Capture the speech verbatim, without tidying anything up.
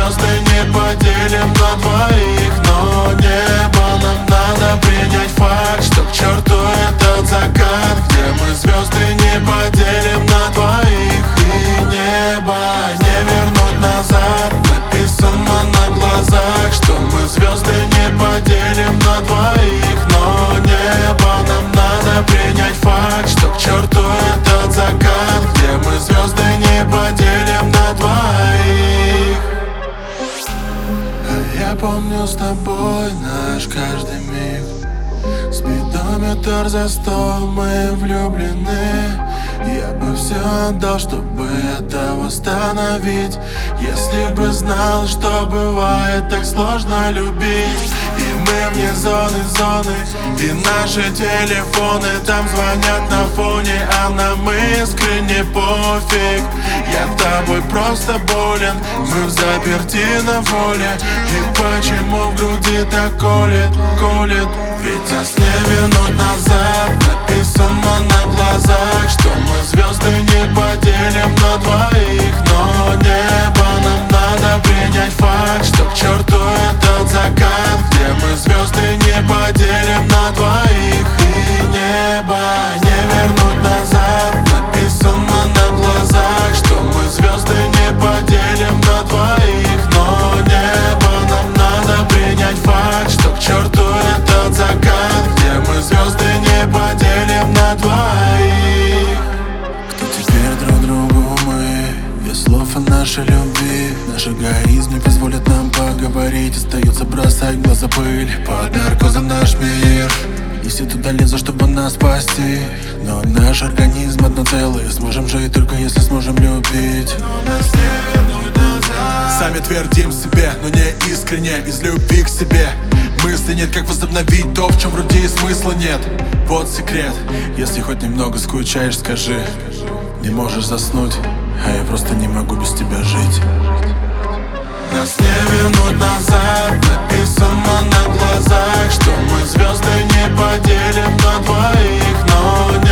звезды не поделим на двоих. Но небо нам надо принять факт, что к черту этот закат, где мы звезды не поделим на двоих. И небо не вернуть назад, написано на глазах, что мы звезды не поделим на двоих. Но небо нам надо принять факт, что к черту этот закат, где мы звезды не поделим на двоих. А я помню с тобой наш каждый миг. Спидометр за сто, мы влюблены. Я бы все отдал, чтобы это восстановить. Если бы знал, что бывает так сложно любить. И мы вне зоны, зоны, и наши телефоны там звонят на фоне, а нам искренне пофиг. Я тобой просто болен, мы в заперти на воле. И почему в груди так колет, колет? Ведь нас не вернуть назад, написано на глазах, что мы звезды не поделим на двоих. Но небо нам надо принять факт, что к черту этот закат, где мы звезды не поделим на двоих. И небо не вернуть назад, написано на глазах, что мы звезды не поделим на двоих. Но небо нам надо принять факт, что к черту этот закат, где мы звезды не поделим на двоих. Кто теперь друг другу мы? Без слов о нашей любви. Наш эгоизм не позволит нам поговорить. Остается бросать глаза пыль под наркозом наш мир. И все туда лезут, чтобы нас спасти. Но наш организм одно целое. Сможем жить только если сможем любить. Но нас не вернуть назад. Сами твердим себе, но не искренне, из любви к себе. Мысли нет, как возобновить то, в чем вроде и смысла нет. Вот секрет. Если хоть немного скучаешь, скажи. Не можешь заснуть, а я просто не могу без тебя жить. Нас не вернуть назад, написано на глазах, что мы звезды не поделим на двоих. Но